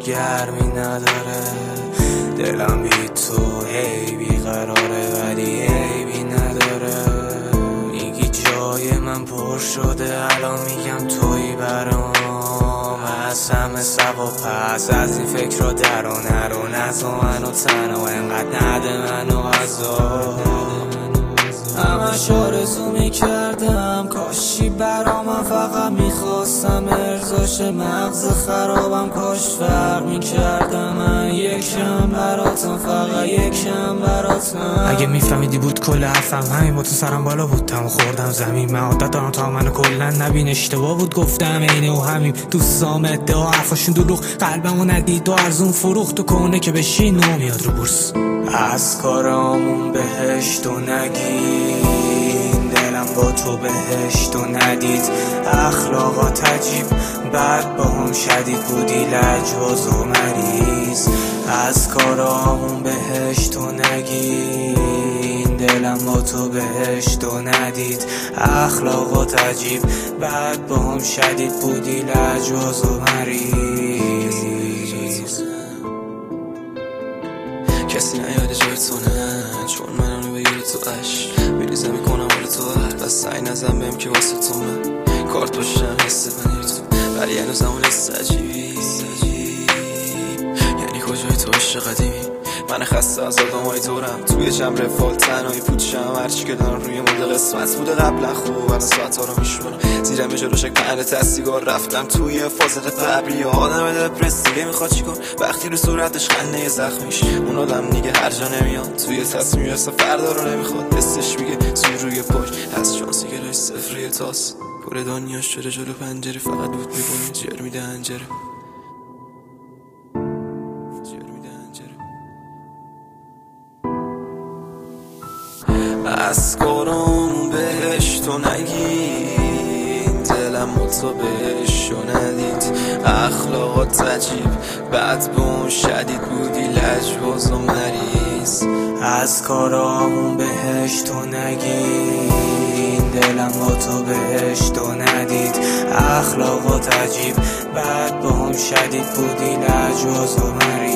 گرمی نداره، دلم بی تو هی بیقراره ولی عیبی نداره. میگی جای من پر شده، الان میگم تویی برام، از همه سوا پس از این فکر رو در و نرو، نزا منو تنها انقدر نده منو عذاب. همش آرزو میکردم کاشی برا من، فقط میخواستم ارزاش مغز خرابم، کاش فرق میکردم من یکم براتم، فقط یکم براتم. اگه میفهمیدی بود کل حرفم همین، با تو سرم بالا بود تمام خوردم زمین. من عادت دارم تا منو کلن نبین، اشتباه بود گفتم اینه و همین. دوستام ادعا حرفاشون دروغ، قلبمو ندید و ارزون فروخت، و کنه که بشین میاد رو بورس. از کارامون بهشت و نگین، دلم با تو بهشت و ندید. اخلاقات عجیب بعد با هم شدید بودی، لجباز و مریض. از کارامون بهشت و نگین، دلم با تو بهشت و ندید. اخلاقات عجیب بعد با هم شدید بودی، لجباز و مریض. کسی نیاد جایتونه چون منو بگیری تو عش، بریزه میکنم ولی تو هر بس سعی نزن بهم که واسه تو من کارت باشم حس بنیر تو، ولی هنوز همون حس عجیبی. یعنی کجای تو عشق قدیمی، من خسته از آدمای دورم، توی جمع رفال تنهایی پوچم، هرچی که دارم روی مورد قسمت بوده قبلا خوب، الان ساعت ها رو میشونم زیرم جلو شک پهنه تسیگار، رفتم توی فاصله قبلی. آدم دپرس دیگه میخواد چیکار وقتی رو صورتش خنده زخمیش، اون آدم دیگه هر جا نمیاد، توی تصمیم اصلا فردا رو نمیخواد، حسش میگه زور روی پاش از شانسی که راش صفریه تاس، پر دنیا شده جلو پنجره، فقط بود میکنه جر میده انجره. از کارم بهشت و نگید، دلم تو بهشت و ندید. اخلاقات عجیب بعد بون شدید بودی، لجباز و مریض. از کارامون بهشت و نگید، دلم با تو بهشت و ندید. اخلاقات عجیب بعد با هم شدید بودی، لجباز و مریض.